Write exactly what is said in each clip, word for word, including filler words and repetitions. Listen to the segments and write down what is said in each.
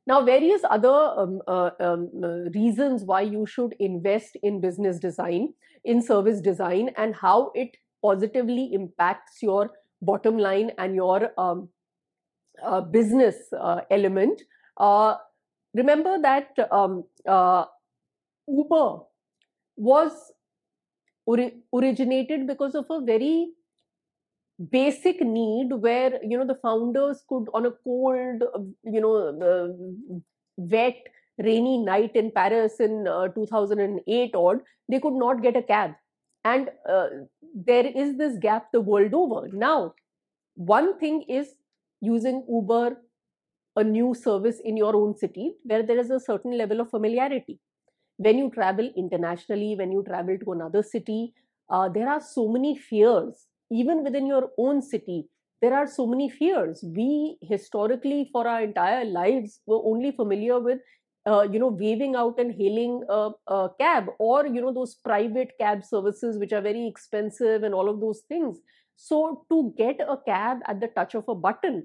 Now, various other um, uh, um, uh, reasons why you should invest in business design, in service design, and how it positively impacts your bottom line and your um, uh, business uh, element. Uh, remember that um, uh, Uber was ori- originated because of a very basic need where, you know, the founders could, on a cold, uh, you know, uh, wet, rainy night in Paris in uh, two thousand eight odd, they could not get a cab. And uh, there is this gap the world over. Now, one thing is using Uber, a new service in your own city where there is a certain level of familiarity. When you travel internationally, when you travel to another city, uh, there are so many fears. Even within your own city, there are so many fears. We historically, for our entire lives, were only familiar with, uh, you know, waving out and hailing a, a cab, or, you know, those private cab services which are very expensive and all of those things. So to get a cab at the touch of a button,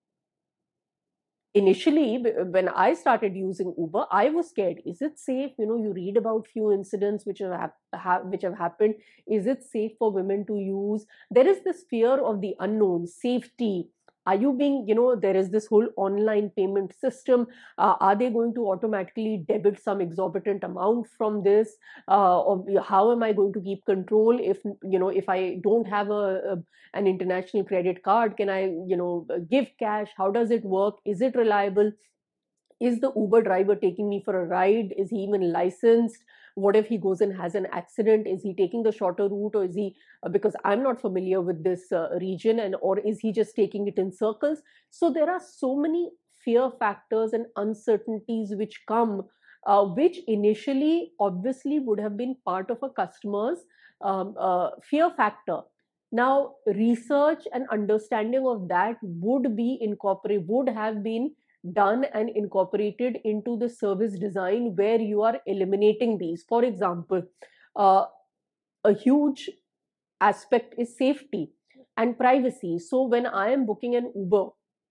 initially when I started using Uber, I was scared. Is it safe? You know, you read about few incidents which have hap- ha- which have happened. Is it safe for women to use? There is this fear of the unknown, safety. Are you being, you know, there is this whole online payment system. Uh, are they going to automatically debit some exorbitant amount from this? Uh, or how am I going to keep control if, you know, if I don't have a, a an international credit card? Can I, you know, give cash? How does it work? Is it reliable? Is the Uber driver taking me for a ride? Is he even licensed? What if he goes and has an accident? Is he taking the shorter route, or is he, uh, because I'm not familiar with this uh, region, and or is he just taking it in circles? So there are so many fear factors and uncertainties which come, uh, which initially obviously would have been part of a customer's um, uh, fear factor. Now, research and understanding of that would be incorporated, would have been done and incorporated into the service design where you are eliminating these. For example, uh, a huge aspect is safety and privacy. So when I am booking an Uber,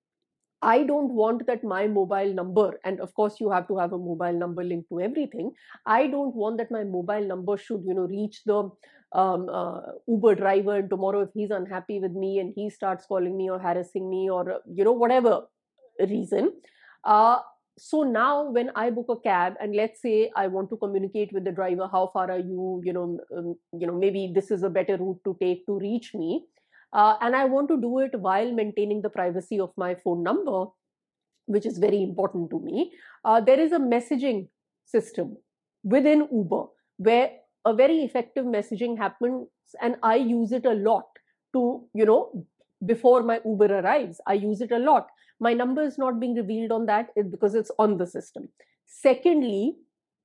I don't want that my mobile number, and of course you have to have a mobile number linked to everything. I don't want that my mobile number should, you know, reach the um, uh, Uber driver, and tomorrow if he's unhappy with me and he starts calling me or harassing me, or, uh, you know, whatever reason. Uh, so now when I book a cab, and let's say I want to communicate with the driver, how far are you, you know, um, you know, maybe this is a better route to take to reach me, uh, and I want to do it while maintaining the privacy of my phone number, which is very important to me. Uh, there is a messaging system within Uber where a very effective messaging happens, and I use it a lot to, you know, before my Uber arrives, I use it a lot. My number is not being revealed on that because it's on the system. Secondly,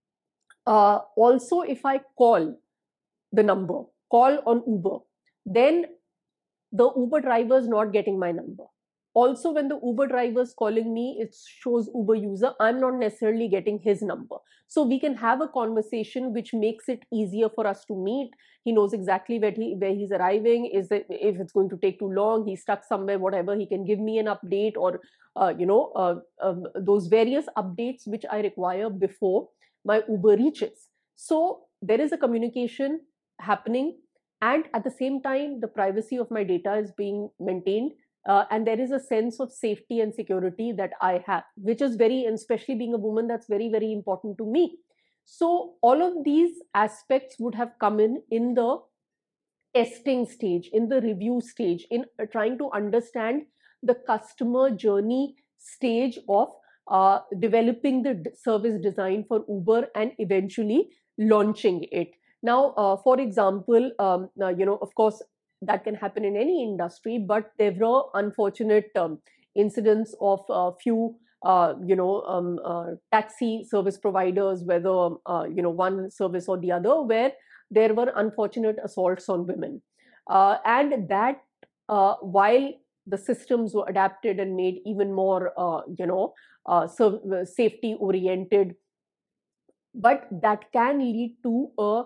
uh, also if I call the number, call on Uber, then the Uber driver is not getting my number. Also, when the Uber driver is calling me, it shows Uber user. I'm not necessarily getting his number. So we can have a conversation which makes it easier for us to meet. He knows exactly where he where he's arriving. Is it, if it's going to take too long, he's stuck somewhere, whatever. He can give me an update, or uh, you know uh, um, those various updates which I require before my Uber reaches. So there is a communication happening, and at the same time the privacy of my data is being maintained, uh, and there is a sense of safety and security that I have, which is very, and especially being a woman, that's very, very important to me. So all of these aspects would have come in in the testing stage, in the review stage, in uh, trying to understand the customer journey stage of uh, developing the d- service design for Uber and eventually launching it. Now, uh, for example, um, uh, you know, of course, that can happen in any industry, but there were unfortunate um, incidents of a few, uh, you know, um, uh, taxi service providers, whether, uh, you know, one service or the other, where there were unfortunate assaults on women. Uh, and that, uh, while the systems were adapted and made even more, uh, you know, uh, safety oriented, but that can lead to a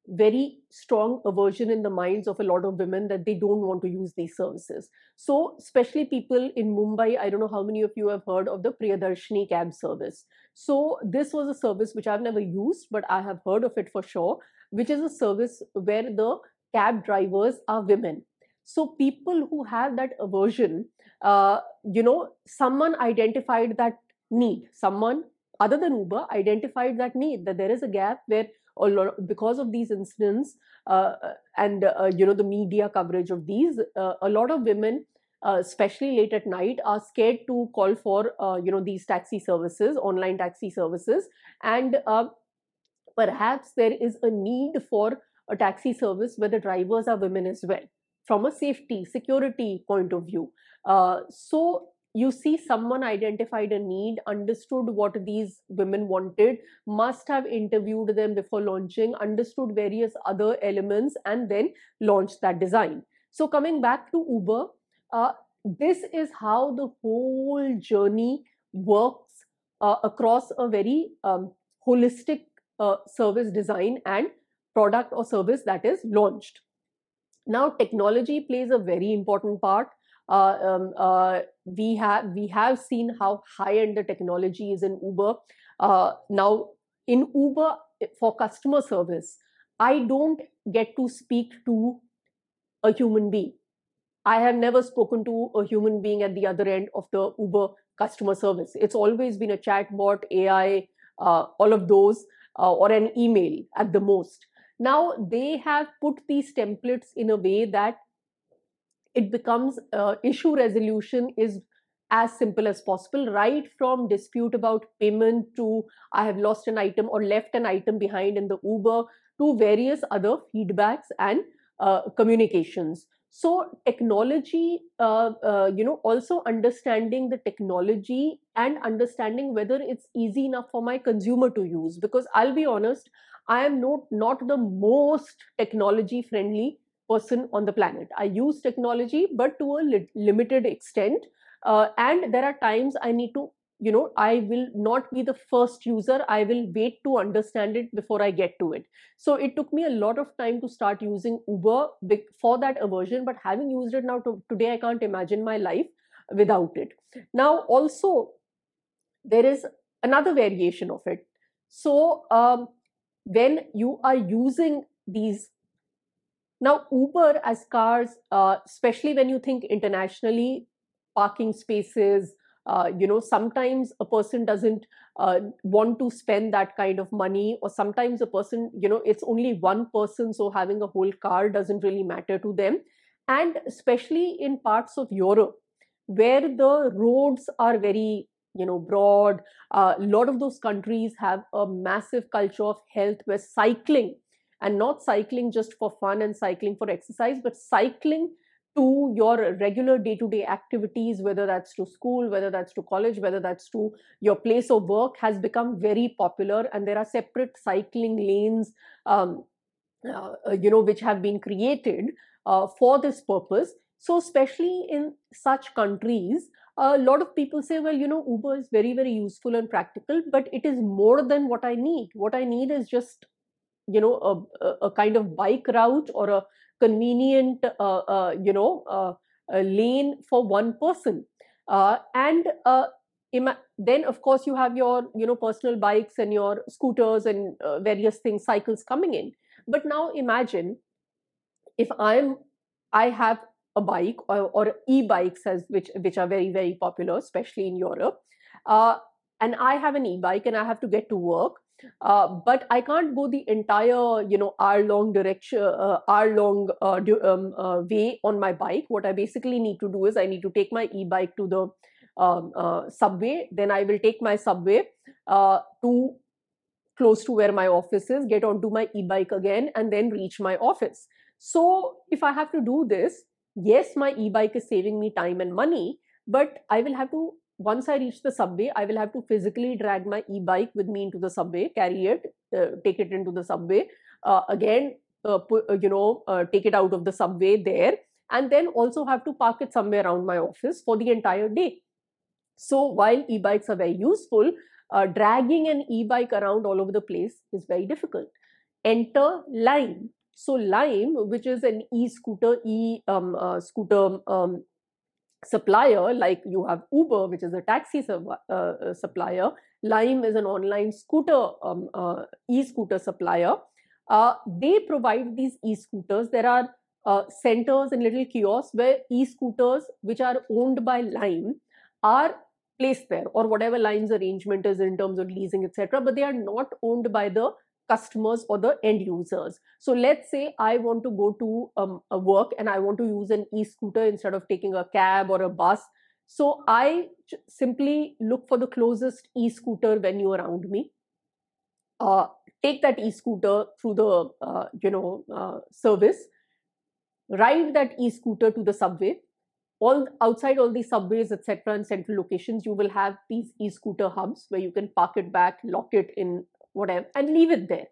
very strong aversion in the minds of a lot of women that they don't want to use these services. So, especially people in Mumbai, I don't know how many of you have heard of the Priyadarshini cab service. So, this was a service which I've never used, but I have heard of it for sure, which is a service where the cab drivers are women. So, people who have that aversion, uh, you know, someone identified that need, someone other than Uber identified that need, that there is a gap where a lot, because of these incidents uh, and uh, you know the media coverage of these, uh, a lot of women, uh, especially late at night, are scared to call for uh, you know these taxi services, online taxi services, and uh, perhaps there is a need for a taxi service where the drivers are women as well, from a safety security point of view. Uh, so you see, someone identified a need, understood what these women wanted, must have interviewed them before launching, understood various other elements, and then launched that design. So coming back to Uber, uh, this is how the whole journey works uh, across a very um, holistic uh, service design and product or service that is launched. Now, technology plays a very important part. Uh, um, uh, we have we have seen how high end the technology is in Uber. Uh, now, in Uber for customer service, I don't get to speak to a human being. I have never spoken to a human being at the other end of the Uber customer service. It's always been a chatbot, A I, uh, all of those, uh, or an email at the most. Now they have put these templates in a way that it becomes uh, issue resolution is as simple as possible, right from dispute about payment to I have lost an item or left an item behind in the Uber, to various other feedbacks and uh, communications. So technology, uh, uh, you know, also understanding the technology and understanding whether it's easy enough for my consumer to use. Because I'll be honest, I am not, not the most technology friendly person on the planet. I use technology, but to a li- limited extent. Uh, and there are times I need to, you know, I will not be the first user. I will wait to understand it before I get to it. So it took me a lot of time to start using Uber for that aversion. But having used it now to, today, I can't imagine my life without it. Now, also, there is another variation of it. So um, when you are using these now, Uber as cars, uh, especially when you think internationally, parking spaces, uh, you know, sometimes a person doesn't uh, want to spend that kind of money, or sometimes a person, you know, it's only one person, so having a whole car doesn't really matter to them. And especially in parts of Europe, where the roads are very, you know, broad, uh, a lot of those countries have a massive culture of health where cycling, and not cycling just for fun and cycling for exercise, but cycling to your regular day-to-day activities, whether that's to school, whether that's to college, whether that's to your place of work, has become very popular. And there are separate cycling lanes, um, uh, you know, which have been created uh, for this purpose. So especially in such countries, a lot of people say, well, you know, Uber is very, very useful and practical, but it is more than what I need. What I need is just, you know, a, a kind of bike route or a convenient, uh, uh, you know, uh, a lane for one person. Uh, and uh, then, of course, you have your, you know, personal bikes and your scooters and uh, various things, cycles coming in. But now imagine if I'm, I have a bike or, or e-bikes, as which which are very, very popular, especially in Europe. Uh, and I have an e-bike and I have to get to work. Uh, but I can't go the entire, you know, hour-long direction, uh, hour-long uh, um, uh, way on my bike. What I basically need to do is I need to take my e-bike to the um, uh, subway. Then I will take my subway uh, to close to where my office is, get onto my e-bike again, and then reach my office. So if I have to do this, yes, my e-bike is saving me time and money, but I will have to, once I reach the subway, I will have to physically drag my e-bike with me into the subway, carry it, uh, take it into the subway, uh, again, uh, put, uh, you know, uh, take it out of the subway there, and then also have to park it somewhere around my office for the entire day. So while e-bikes are very useful, uh, dragging an e-bike around all over the place is very difficult. enter Lime. So Lime, which is an e-scooter, e um, uh, scooter um, supplier, like you have Uber, which is a taxi uh, supplier. Lime is an online scooter, um, uh, e-scooter supplier. Uh, they provide these e-scooters. There are uh, centers and little kiosks where e-scooters, which are owned by Lime, are placed there, or whatever Lime's arrangement is in terms of leasing, et cetera. But they are not owned by the customers or the end users. So let's say I want to go to um, a work and I want to use an e-scooter instead of taking a cab or a bus. So I simply look for the closest e-scooter venue around me, uh, take that e-scooter through the uh, you know uh, service, ride that e-scooter to the subway. All outside all these subways, et cetera, and central locations, you will have these e-scooter hubs where you can park it back, lock it in whatever, and leave it there.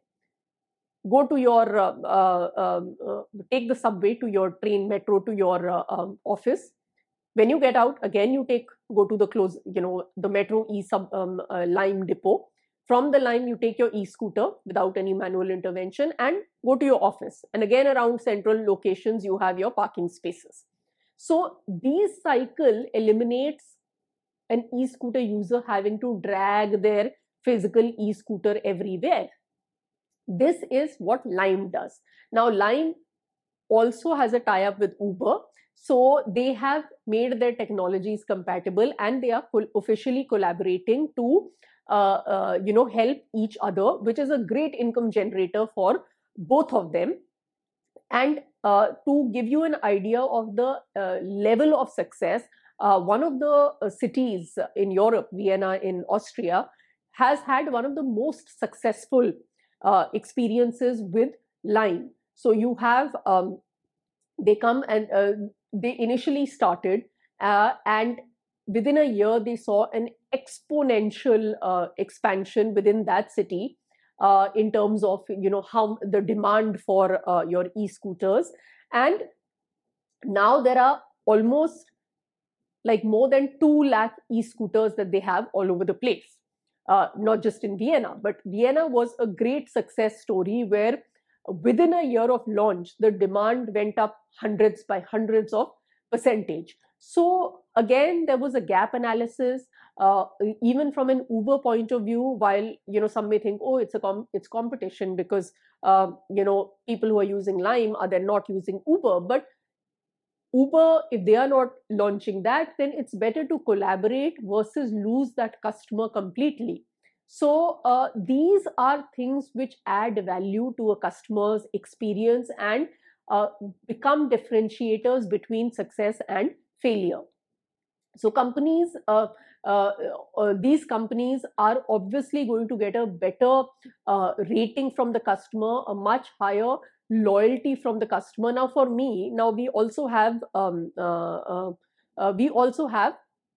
Go to your, uh, uh, um, uh, take the subway to your train, metro to your uh, um, office. When you get out, again, you take, go to the close, you know, the metro e-sub um, uh, Lime depot. From the Lime, you take your e-scooter without any manual intervention and go to your office. And again, around central locations, you have your parking spaces. So this cycle eliminates an e-scooter user having to drag their physical e-scooter everywhere. This is what Lime does. Now, Lime also has a tie-up with Uber. So they have made their technologies compatible and they are officially collaborating to uh, uh, you know, help each other, which is a great income generator for both of them. And uh, to give you an idea of the uh, level of success, uh, one of the uh, cities in Europe, Vienna in Austria, has had one of the most successful uh, experiences with Lime. So you have, um, they come and uh, they initially started uh, and within a year, they saw an exponential uh, expansion within that city. Uh, in terms of, you know, how the demand for uh, your e-scooters. And now there are almost like more than two lakh e-scooters that they have all over the place, uh, not just in Vienna, but Vienna was a great success story where within a year of launch, the demand went up hundreds by hundreds of percentage. So again, there was a gap analysis. Uh, even from an Uber point of view, while, you know, some may think, oh, it's a com it's competition because, uh, you know, people who are using Lime are then not using Uber. But Uber, if they are not launching that, then it's better to collaborate versus lose that customer completely. So uh, these are things which add value to a customer's experience and uh, become differentiators between success and failure. So companies, uh, uh, uh, these companies are obviously going to get a better uh, rating from the customer, a much higher loyalty from the customer. Now, for me, now we also have um, uh, uh, uh, we also have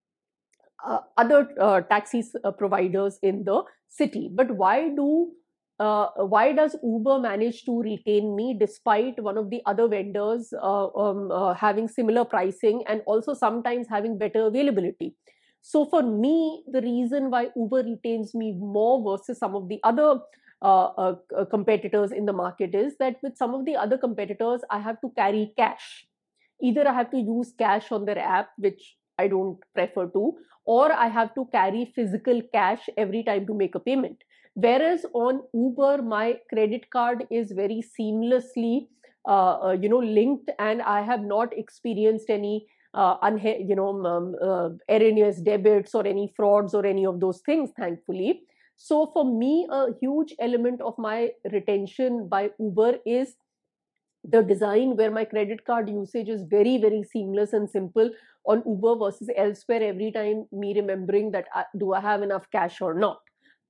uh, other uh, taxi uh, providers in the city. But why do uh, why does Uber manage to retain me despite one of the other vendors uh, um, uh, having similar pricing and also sometimes having better availability? So for me, the reason why Uber retains me more versus some of the other uh, uh, competitors in the market is that with some of the other competitors, I have to carry cash. Either I have to use cash on their app, which I don't prefer to, or I have to carry physical cash every time to make a payment. Whereas on Uber, my credit card is very seamlessly, uh, uh, you know, linked, and I have not experienced any, uh, unha- you know, um, uh, erroneous debits or any frauds or any of those things, thankfully. So for me, a huge element of my retention by Uber is the design, where my credit card usage is very, very seamless and simple on Uber versus elsewhere, every time me remembering that uh, do I have enough cash or not.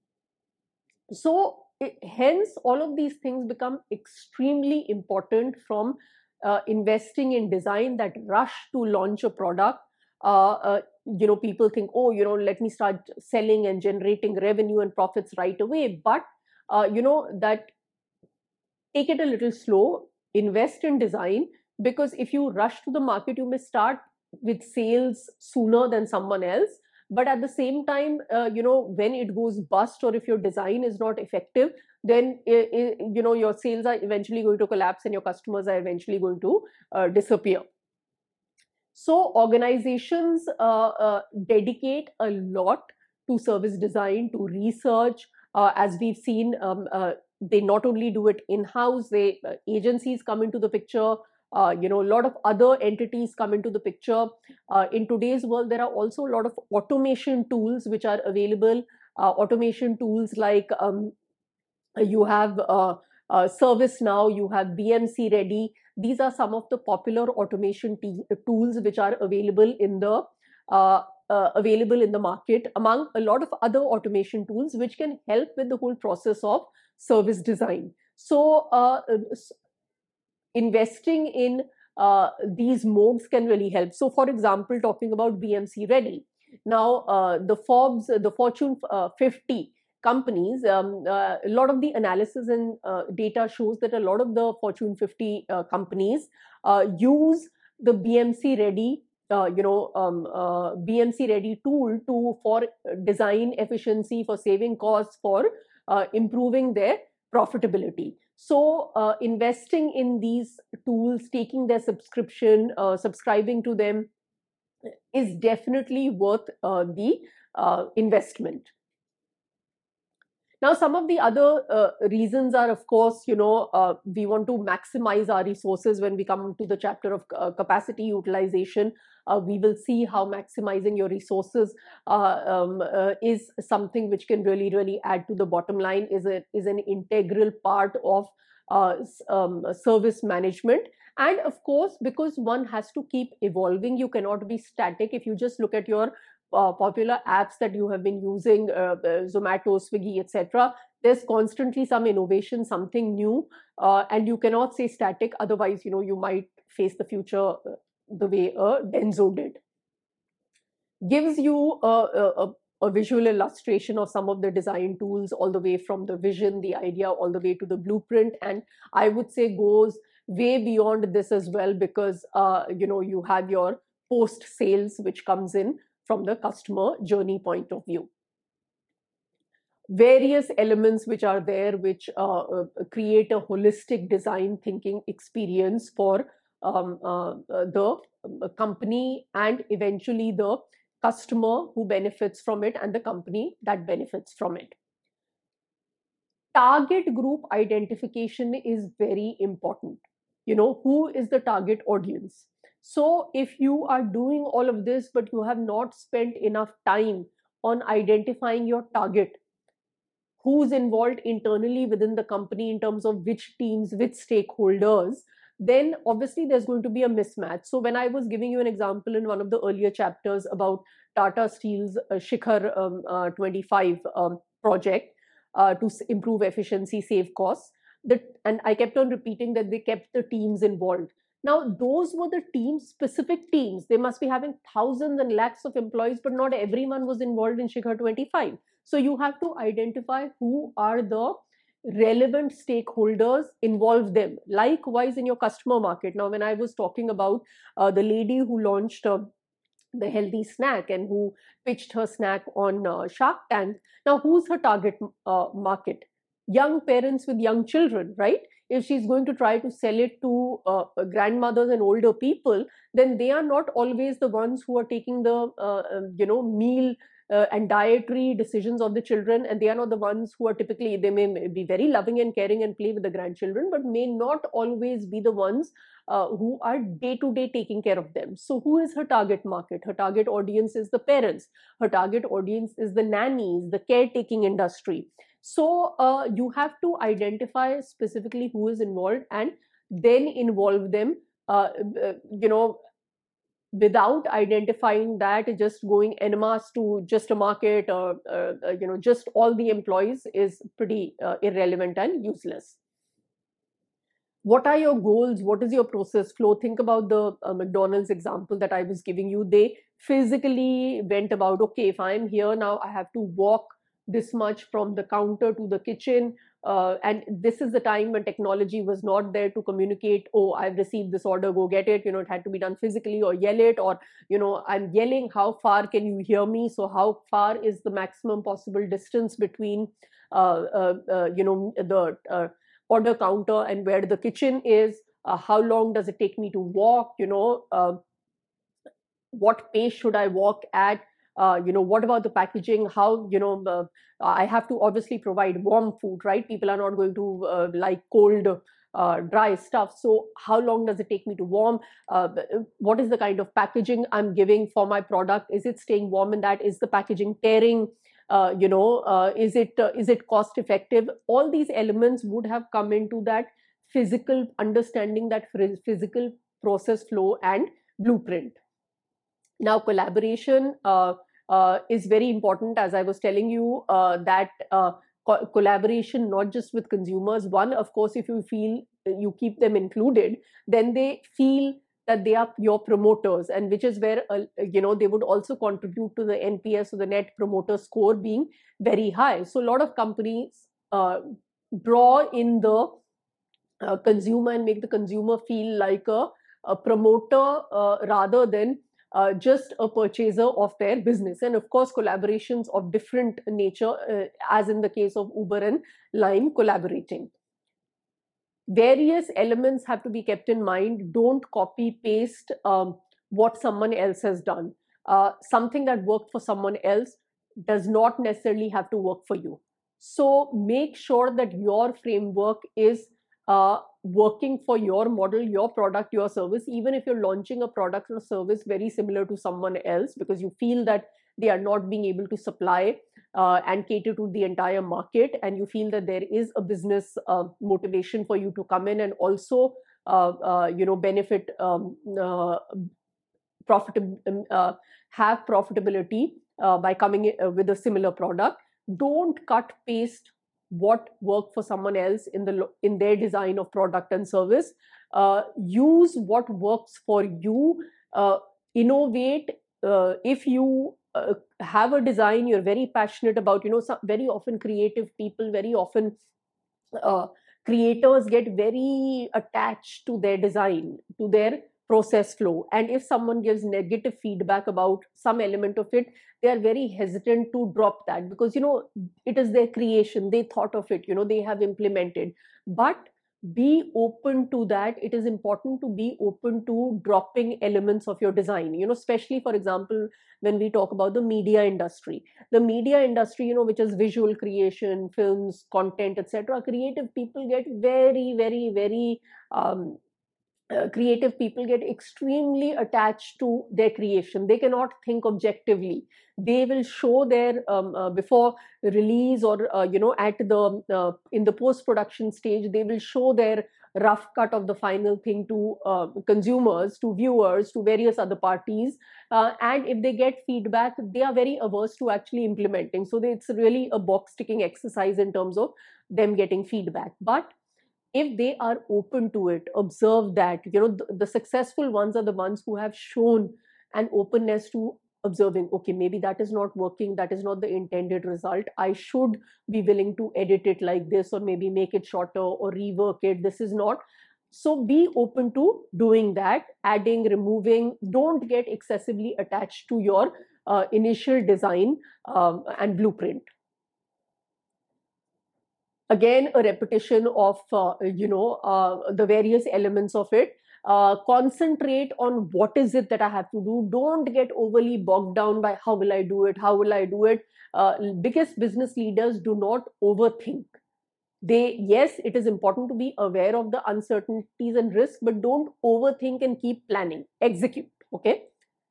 So it, hence all of these things become extremely important from uh, investing in design, that rush to launch a product. Uh, uh, you know, people think, oh, you know, let me start selling and generating revenue and profits right away. But, uh, you know, that take it a little slow, invest in design, because if you rush to the market, you may start with sales sooner than someone else. but at the same time, uh, you know, when it goes bust, or if your design is not effective, then i i you know, your sales are eventually going to collapse and your customers are eventually going to uh, disappear. So organizations uh, uh, dedicate a lot to service design, to research. Uh, as we've seen, um, uh, they not only do it in-house, they uh, agencies come into the picture. Uh, you know, a lot of other entities come into the picture. Uh, in today's world, there are also a lot of automation tools which are available. Uh, automation tools like um, you have uh, uh, ServiceNow, you have B M C Ready. These are some of the popular automation tools which are available in the uh, uh, available in the market, among a lot of other automation tools which can help with the whole process of service design. So uh, investing in uh, these modes can really help. So for example, talking about B M C Ready, now uh, the Forbes, the Fortune uh, fifty companies, um, uh, a lot of the analysis and uh, data shows that a lot of the Fortune fifty uh, companies uh, use the B M C Ready, uh, you know, um, uh, B M C Ready tool to for design efficiency, for saving costs, for uh, improving their profitability. So uh, investing in these tools, taking their subscription, uh, subscribing to them is definitely worth uh, the uh, investment. Now, some of the other uh, reasons are, of course, you know, uh, we want to maximize our resources. When we come to the chapter of uh, capacity utilization, uh, we will see how maximizing your resources uh, um, uh, is something which can really, really add to the bottom line, is, a, is an integral part of uh, um, service management. And of course, because one has to keep evolving, you cannot be static. If you just look at your uh, popular apps that you have been using, uh, uh, Zomato, Swiggy, et cetera, there's constantly some innovation, something new, uh, and you cannot say static. Otherwise, you know, you might face the future uh, the way uh, Denso did. Gives you a, a, a visual illustration of some of the design tools, all the way from the vision, the idea, all the way to the blueprint, and I would say goes way beyond this as well, because uh, you know, you have your post sales which comes in from the customer journey point of view. Various elements which are there which uh, uh, create a holistic design thinking experience for um, uh, the company, and eventually the customer who benefits from it, and the company that benefits from it. Target group identification is very important. You know, who is the target audience? So if you are doing all of this, but you have not spent enough time on identifying your target, who's involved internally within the company in terms of which teams, which stakeholders, then obviously there's going to be a mismatch. So when I was giving you an example in one of the earlier chapters about Tata Steel's uh, Shikhar um, uh, twenty-five um, project uh, to improve efficiency, save costs, that, and I kept on repeating that they kept the teams involved. Now, those were the teams, specific teams. They must be having thousands and lakhs of employees, but not everyone was involved in Shikhar twenty-five. So you have to identify who are the relevant stakeholders, involve them. Likewise, in your customer market. Now, when I was talking about uh, the lady who launched uh, the healthy snack and who pitched her snack on uh, Shark Tank, now who's her target uh, market? Young parents with young children, right? If she's going to try to sell it to uh, grandmothers and older people, then they are not always the ones who are taking the uh, you know meal uh, and dietary decisions of the children, and they are not the ones who are typically, they may be very loving and caring and play with the grandchildren, but may not always be the ones uh, who are day to day taking care of them. So who is her target market? Her target audience is the parents. Her target audience is the nannies, the caretaking industry. So uh, you have to identify specifically who is involved and then involve them. Uh, uh, you know, without identifying that, just going en masse to just a market, or uh, uh, you know, just all the employees is pretty uh, irrelevant and useless. What are your goals? What is your process flow? Think about the uh, McDonald's example that I was giving you. They physically went about, okay, if I'm here now, I have to walk this much from the counter to the kitchen. uh, and this is the time when technology was not there to communicate, oh, I've received this order, go get it. You know, it had to be done physically, or yell it, or, you know, I'm yelling, how far can you hear me? So how far is the maximum possible distance between, uh, uh, uh, you know, the uh, order counter and where the kitchen is? Uh, how long does it take me to walk? You know, uh, what pace should I walk at? Uh, you know, what about the packaging? How, you know, uh, I have to obviously provide warm food, right? People are not going to uh, like cold, uh, dry stuff. So how long does it take me to warm? Uh, what is the kind of packaging I'm giving for my product? Is it staying warm in that? Is the packaging tearing? Uh, you know, uh, is it uh, is it cost effective? All these elements would have come into that physical understanding, that physical process flow and blueprint. Now, collaboration uh, uh, is very important, as I was telling you, uh, that uh, co collaboration not just with consumers. One, of course, if you feel you keep them included, then they feel that they are your promoters, and which is where uh, you know, they would also contribute to the N P S, or the Net Promoter Score, being very high. So a lot of companies uh, draw in the uh, consumer and make the consumer feel like a, a promoter uh, rather than uh, just a purchaser of their business. And of course, collaborations of different nature, uh, as in the case of Uber and Lime collaborating. Various elements have to be kept in mind. Don't copy paste um, what someone else has done. Uh, something that worked for someone else does not necessarily have to work for you. So make sure that your framework is uh, working for your model, your product, your service, even if you're launching a product or service very similar to someone else, because you feel that they are not being able to supply uh, and cater to the entire market, and you feel that there is a business uh, motivation for you to come in and also uh, uh, you know, benefit um, uh, profitable, uh, have profitability uh, by coming in, uh, with a similar product. Don't cut paste what worked for someone else in the in their design of product and service. Uh, use what works for you. Uh, innovate. Uh, if you uh, have a design you're very passionate about, you know, some, very often creative people, very often uh, creators get very attached to their design, to their process flow. And if someone gives negative feedback about some element of it, they are very hesitant to drop that, because, you know, it is their creation, they thought of it, you know, they have implemented. But be open to that. It is important to be open to dropping elements of your design, you know, especially, for example, when we talk about the media industry. The media industry, you know, which is visual creation, films, content, et cetera. Creative people get very, very, very um, uh, creative people get extremely attached to their creation. They cannot think objectively. They will show their um, uh, before release, or uh, you know, at the uh, in the post production stage, they will show their rough cut of the final thing to uh, consumers, to viewers, to various other parties. Uh, and if they get feedback, they are very averse to actually implementing. So they, it's really a box ticking exercise in terms of them getting feedback. But if they are open to it, observe that, you know, the, the successful ones are the ones who have shown an openness to observing, okay, maybe that is not working, that is not the intended result, I should be willing to edit it like this, or maybe make it shorter or rework it, this is not. So be open to doing that, adding, removing. Don't get excessively attached to your uh, initial design um, and blueprint. Again, a repetition of uh, you know, uh, the various elements of it. Uh, concentrate on what is it that I have to do. Don't get overly bogged down by how will I do it, how will I do it. Uh, biggest business leaders do not overthink. They, yes, it is important to be aware of the uncertainties and risks, but don't overthink and keep planning. Execute. Okay.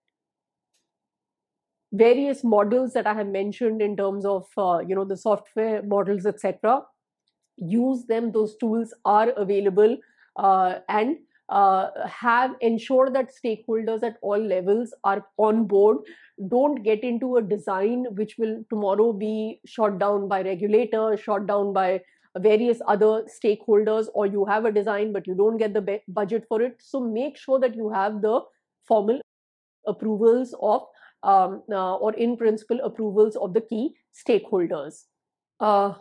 Various models that I have mentioned in terms of uh, you know, the software models, et cetera. Use them. Those tools are available, uh, and uh, have ensure that stakeholders at all levels are on board. Don't get into a design which will tomorrow be shot down by regulators, shot down by various other stakeholders, or you have a design but you don't get the budget for it. So make sure that you have the formal approvals of um, uh, or in principle approvals of the key stakeholders. Uh,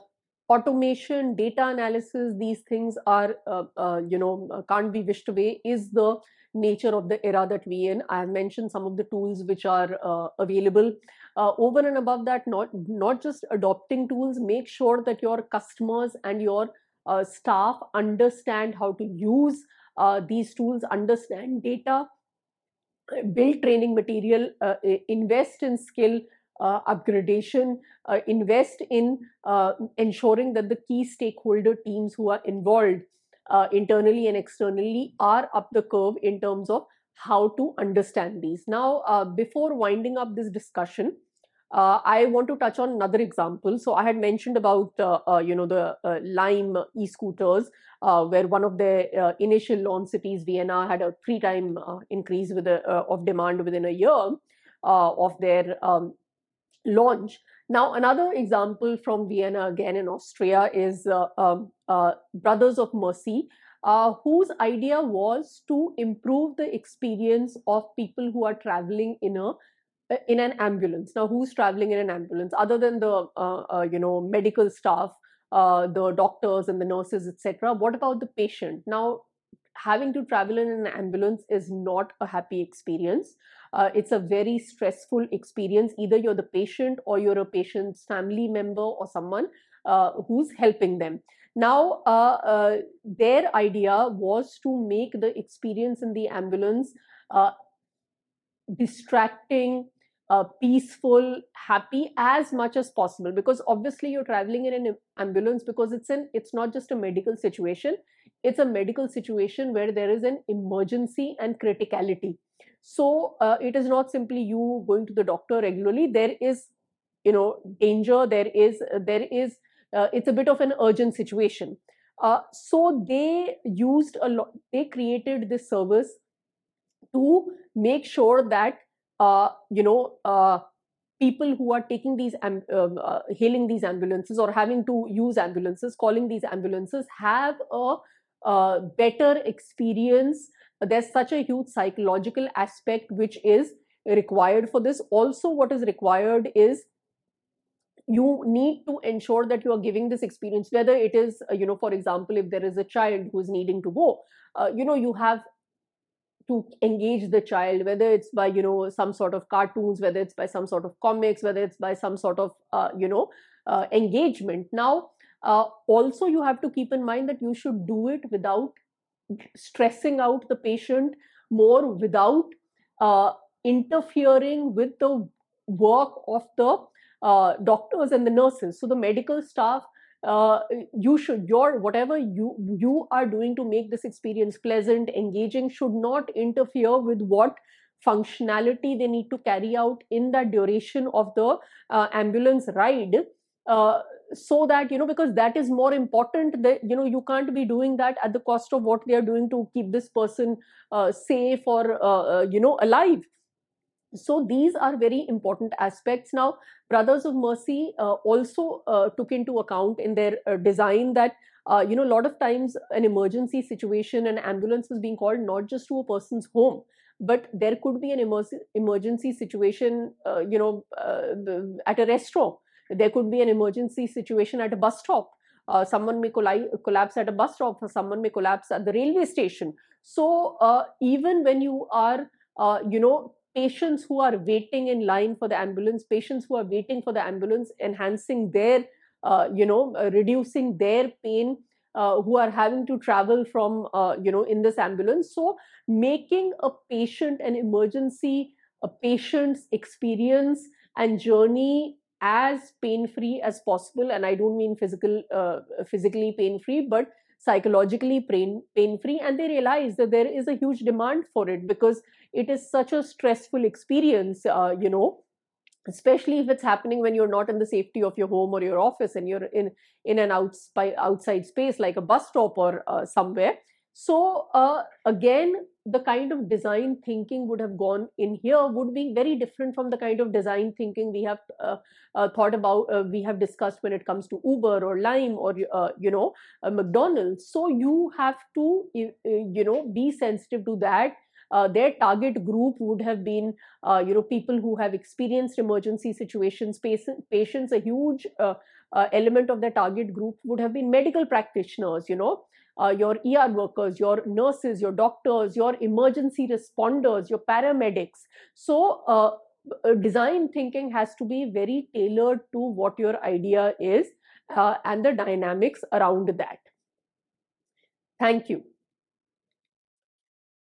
automation, data analysis, these things are, uh, uh, you know, uh, can't be wished away, is the nature of the era that we in. I have mentioned some of the tools which are uh, available. Uh, over and above that, not, not just adopting tools, make sure that your customers and your uh, staff understand how to use uh, these tools, understand data, build training material, uh, invest in skill uh, upgradation, uh, invest in uh, ensuring that the key stakeholder teams who are involved uh, internally and externally are up the curve in terms of how to understand these. Now, uh, before winding up this discussion, uh, I want to touch on another example. So I had mentioned about, uh, uh, you know, the uh, Lime e-scooters, uh, where one of the uh, initial launch cities, Vienna, had a three-time uh, increase with a, uh, of demand within a year uh, of their um, launch. Now, another example from Vienna, again in Austria, is uh, um, uh, Brothers of Mercy, uh, whose idea was to improve the experience of people who are traveling in a in an ambulance. Now, who's traveling in an ambulance other than the uh, uh, you know medical staff, uh, the doctors and the nurses, et cetera? What about the patient? Now, having to travel in an ambulance is not a happy experience. Uh, it's a very stressful experience. Either you're the patient or you're a patient's family member or someone uh, who's helping them. Now, uh, uh, their idea was to make the experience in the ambulance uh, distracting, uh, peaceful, happy as much as possible, because obviously you're traveling in an ambulance because it's an it's not just a medical situation, it's a medical situation where there is an emergency and criticality. So uh, it is not simply you going to the doctor regularly. There is, you know, danger. There is there is uh, it's a bit of an urgent situation. Uh, so they used a lot. They created this service to make sure that uh, you know uh, people who are taking these um, uh, hailing these ambulances or having to use ambulances, calling these ambulances, have a uh, better experience. There's such a huge psychological aspect which is required for this. Also, what is required is you need to ensure that you are giving this experience, whether it is, uh, you know, for example, if there is a child who is needing to go, uh, you know, you have to engage the child, whether it's by, you know, some sort of cartoons, whether it's by some sort of comics, whether it's by some sort of, uh, you know, uh, engagement. Now, uh, also you have to keep in mind that you should do it without stressing out the patient more, without uh, interfering with the work of the uh, doctors and the nurses. So the medical staff, uh, you should, your whatever you you are doing to make this experience pleasant, engaging, should not interfere with what functionality they need to carry out in that duration of the uh, ambulance ride. Uh, so that, you know, because that is more important, that, you know, you can't be doing that at the cost of what they are doing to keep this person uh, safe or uh, uh, you know, alive. So these are very important aspects. Now, Brothers of Mercy uh, also uh, took into account in their uh, design that, uh, you know, a lot of times an emergency situation, an ambulance is being called not just to a person's home, but there could be an emer emergency situation, uh, you know, uh, at a restaurant. There could be an emergency situation at a bus stop. Uh, someone may collapse at a bus stop, or someone may collapse at the railway station. So uh, even when you are, uh, you know, patients who are waiting in line for the ambulance, patients who are waiting for the ambulance, enhancing their, uh, you know, uh, reducing their pain, uh, who are having to travel from, uh, you know, in this ambulance. So making a patient, an emergency, a patient's experience and journey as pain-free as possible. And I don't mean physical, uh, physically pain-free, but psychologically pain, pain-free. And they realize that there is a huge demand for it because it is such a stressful experience, uh, you know, especially if it's happening when you're not in the safety of your home or your office and you're in, in an outside, outside space like a bus stop or uh, somewhere. So uh, again, the kind of design thinking would have gone in here would be very different from the kind of design thinking we have uh, uh, thought about, uh, we have discussed when it comes to Uber or Lime or, uh, you know, uh, McDonald's. So you have to, uh, you know, be sensitive to that. Uh, their target group would have been, uh, you know, people who have experienced emergency situations, patients, patients a huge uh, uh, element of the target group would have been medical practitioners, you know, uh, your E R workers, your nurses, your doctors, your emergency responders, your paramedics. So uh, uh, design thinking has to be very tailored to what your idea is uh, and the dynamics around that. Thank you.